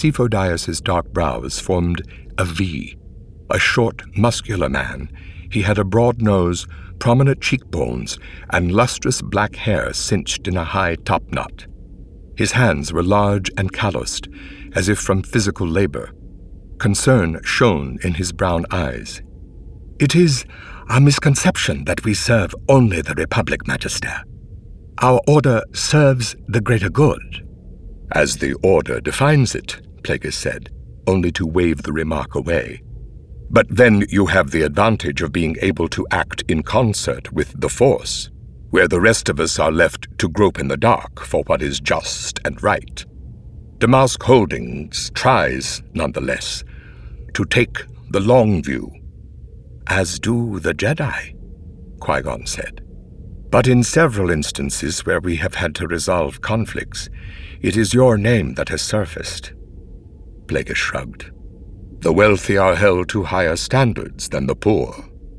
Cephodias' dark brows formed a V. A short, muscular man, he had a broad nose, prominent cheekbones, and lustrous black hair cinched in a high topknot. His hands were large and calloused, as if from physical labor. Concern shone in his brown eyes. "It is a misconception that we serve only the Republic, Magister. Our order serves the greater good." "As the order defines it," Plagueis said, only to wave the remark away. "But then you have the advantage of being able to act in concert with the Force, where the rest of us are left to grope in the dark for what is just and right. Damask Holdings tries, nonetheless, to take the long view." "As do the Jedi," Qui-Gon said. "But in several instances where we have had to resolve conflicts, it is your name that has surfaced." Plagueis shrugged. "The wealthy are held to higher standards than the poor."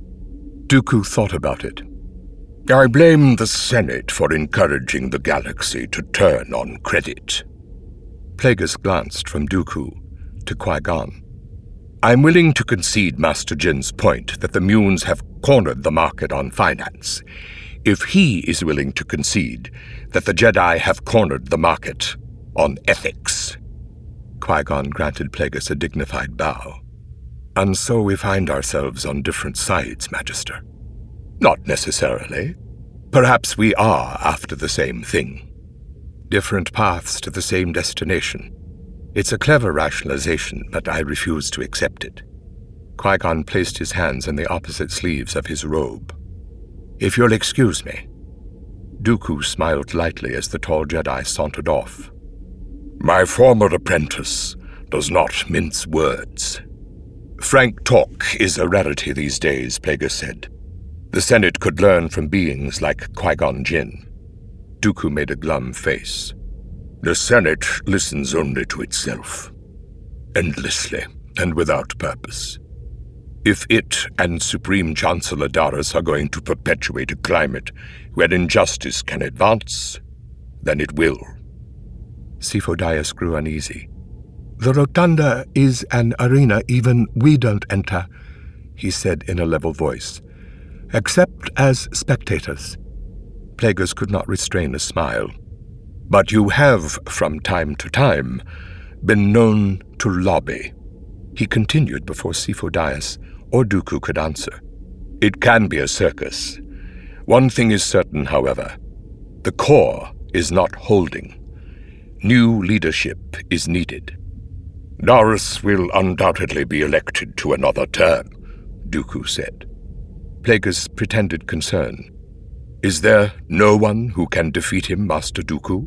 Dooku thought about it. "I blame the Senate for encouraging the galaxy to turn on credit." Plagueis glanced from Dooku to Qui-Gon. "I'm willing to concede Master Jin's point that the Munes have cornered the market on finance, if he is willing to concede that the Jedi have cornered the market on ethics." Qui-Gon granted Plagueis a dignified bow. "And so we find ourselves on different sides, Magister." "Not necessarily. Perhaps we are after the same thing. Different paths to the same destination. It's a clever rationalization, but I refuse to accept it." Qui-Gon placed his hands in the opposite sleeves of his robe. "If you'll excuse me." Dooku smiled lightly as the tall Jedi sauntered off. "My former apprentice does not mince words." "Frank talk is a rarity these days," Plagueis said. "The Senate could learn from beings like Qui-Gon Jinn." Dooku made a glum face. "The Senate listens only to itself, endlessly and without purpose. If it and Supreme Chancellor Darius are going to perpetuate a climate where injustice can advance, then it will." Cephodias grew uneasy. "The Rotunda is an arena even we don't enter," he said in a level voice, "except as spectators." Plagueis could not restrain a smile. "But you have, from time to time, been known to lobby," he continued before Cephodias or Dooku could answer. "It can be a circus. One thing is certain, however. The core is not holding. New leadership is needed." "Darius will undoubtedly be elected to another term," Dooku said. Plagueis pretended concern. "Is there no one who can defeat him, Master Dooku?"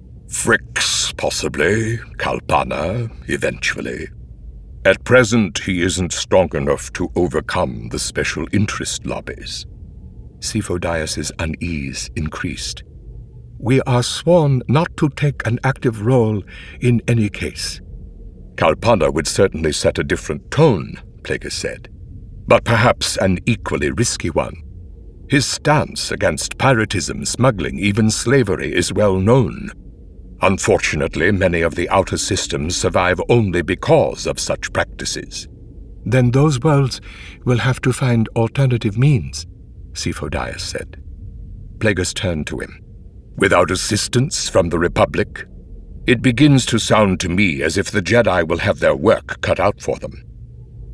"Frix, possibly. Kalpana, eventually. At present, he isn't strong enough to overcome the special interest lobbies." Cephodias' unease increased. "We are sworn not to take an active role in any case." "Kalpana would certainly set a different tone," Plagueis said, "but perhaps an equally risky one. His stance against piratism, smuggling, even slavery is well known. Unfortunately, many of the outer systems survive only because of such practices." "Then those worlds will have to find alternative means," Cephodias said. Plagueis turned to him. "Without assistance from the Republic? It begins to sound to me as if the Jedi will have their work cut out for them."